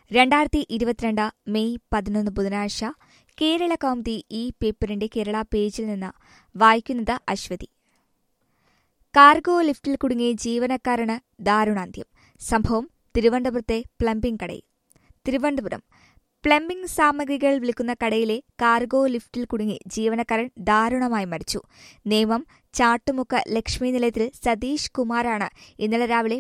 2022 May 11 ബുധനാഴ്ച കേരള കൗമുദി ഈ പേപ്പറിന്റെ കേരള പേജിൽ നിന്ന് വായിക്കുന്നത് അശ്വതി. കാർഗോ ലിഫ്റ്റിൽ കുടുങ്ങിയ ജീവനക്കാരന് ദാരുണാന്ത്യം. സംഭവം തിരുവനന്തപുരത്തെ പ്ലംബിംഗ് കടയിൽ. തിരുവനന്തപുരം പ്ലംബിംഗ് സാമഗ്രികൾ വിൽക്കുന്ന കടയിലെ കാർഗോ ലിഫ്റ്റിൽ കുടുങ്ങി ജീവനക്കാരൻ ദാരുണമായി മരിച്ചു. നേമം ചാട്ടുമുക്ക് ലക്ഷ്മി നിലയത്തിൽ സതീഷ് കുമാറാണ് ഇന്നലെ രാവിലെ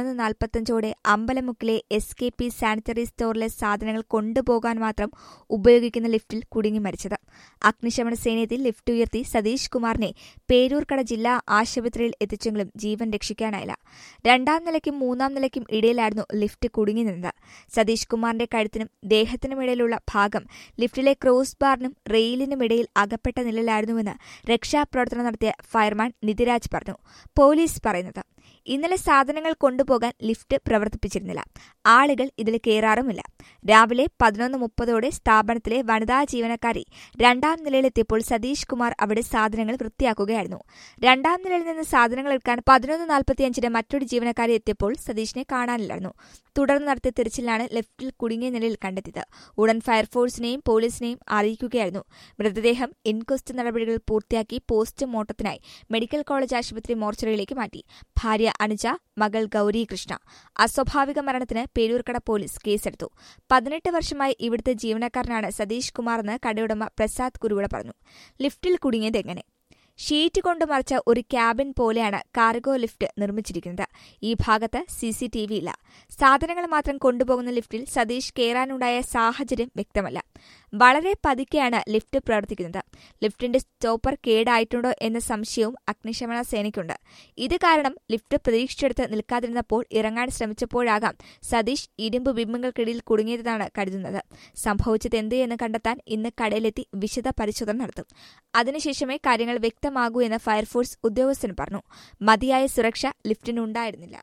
11:45 അമ്പലമുക്കിലെ SKP സാനിറ്ററി സ്റ്റോറിലെ സാധനങ്ങൾ കൊണ്ടുപോകാൻ മാത്രം ഉപയോഗിക്കുന്ന ലിഫ്റ്റിൽ കുടുങ്ങി മരിച്ചത്. അഗ്നിശമന സേനയെത്തി ലിഫ്റ്റ് ഉയർത്തി സതീഷ് കുമാറിനെ പേരൂർക്കട ജില്ലാ ആശുപത്രിയിൽ എത്തിച്ചെങ്കിലും ജീവൻ രക്ഷിക്കാനായില്ല. രണ്ടാം നിലയ്ക്കും മൂന്നാം നിലയ്ക്കും ഇടയിലായിരുന്നു ലിഫ്റ്റ് കുടുങ്ങി നിന്നത്. സതീഷ് കുമാറിന്റെ കഴുത്തിനും ദേഹത്തിനുമിടയിലുള്ള ഭാഗം ലിഫ്റ്റിലെ ക്രോസ് ബാറിനും റെയിലിനുമിടയിൽ അകപ്പെട്ട നിലയിലായിരുന്നുവെന്ന് രക്ഷാപ്രവർത്തനം നടത്തിയ ഫയർമാൻ നിതിരാജ് പറഞ്ഞു. പോലീസ് പറയുന്നത്, ഇന്നലെ സാധനങ്ങൾ കൊണ്ടുപോകാൻ ലിഫ്റ്റ് പ്രവർത്തിപ്പിച്ചിരുന്നില്ല. ആളുകൾ ഇതിൽ കയറാറുമില്ല. രാവിലെ 11:30 സ്ഥാപനത്തിലെ വനിതാ ജീവനക്കാരി രണ്ടാം നിലയിലെത്തിയപ്പോൾ സതീഷ് കുമാർ അവിടെ സാധനങ്ങൾ വൃത്തിയാക്കുകയായിരുന്നു. രണ്ടാം നിലയിൽ നിന്ന് സാധനങ്ങൾ എടുക്കാൻ 11:45 മറ്റൊരു ജീവനക്കാരി എത്തിയപ്പോൾ സതീഷിനെ കാണാനില്ലായിരുന്നു. തുടർന്ന് നടത്തിയ തിരച്ചിലാണ് ലിഫ്റ്റിൽ കുടുങ്ങിയ നിലയിൽ കണ്ടെത്തിയത്. ഉടൻ ഫയർഫോഴ്സിനെയും പോലീസിനെയും അറിയിക്കുകയായിരുന്നു. മൃതദേഹം ഇൻക്വസ്റ്റ് നടപടികൾ പൂർത്തിയാക്കി പോസ്റ്റ്മോർട്ടത്തിനായി മെഡിക്കൽ കോളേജ് ആശുപത്രി മോർച്ചറിയിലേക്ക് മാറ്റി. ഭാര്യ അനുജ, മകൾ ഗൌരി കൃഷ്ണ. അസ്വാഭാവിക മരണത്തിന് പേരൂർക്കട പോലീസ് കേസെടുത്തു. 18 വർഷമായി ഇവിടുത്തെ ജീവനക്കാരനാണ് സതീഷ് കുമാറെന്ന് കടയുടമ പ്രസാദ് കുരുവിള പറഞ്ഞു. ലിഫ്റ്റിൽ കുടുങ്ങിയത് എങ്ങനെ? ഷീറ്റ് കൊണ്ട് മറച്ച ഒരു ക്യാബിൻ പോലെയാണ് കാർഗോ ലിഫ്റ്റ് നിർമ്മിച്ചിരിക്കുന്നത്. ഈ ഭാഗത്ത് CCTV ഇല്ല. സാധനങ്ങൾ മാത്രം കൊണ്ടുപോകുന്ന ലിഫ്റ്റിൽ സതീഷ് കയറാനുണ്ടായ സാഹചര്യം വ്യക്തമല്ല. വളരെ പതുക്കെയാണ് ലിഫ്റ്റ് പ്രവർത്തിക്കുന്നത്. ലിഫ്റ്റിന്റെ സ്റ്റോപ്പർ കേടായിട്ടുണ്ടോ എന്ന സംശയവും അഗ്നിശമന സേനയ്ക്കുണ്ട്. ഇത് കാരണം ലിഫ്റ്റ് പ്രതീക്ഷിച്ചെടുത്ത് നിൽക്കാതിരുന്നപ്പോൾ ഇറങ്ങാൻ ശ്രമിച്ചപ്പോഴാകാം സതീഷ് ഇരുമ്പ് ബിംബങ്ങൾക്കിടയിൽ കുടുങ്ങിയതെന്നാണ് കരുതുന്നത്. സംഭവിച്ചത് എന്ത് എന്ന് കണ്ടെത്താൻ ഇന്ന് കടയിലെത്തി വിശദ പരിശോധന നടത്തും. അതിനുശേഷമേ കാര്യങ്ങൾ വ്യക്തമാകൂ എന്ന് ഫയർഫോഴ്സ് ഉദ്യോഗസ്ഥൻ പറഞ്ഞു. മതിയായ സുരക്ഷ ലിഫ്റ്റിനുണ്ടായിരുന്നില്ല.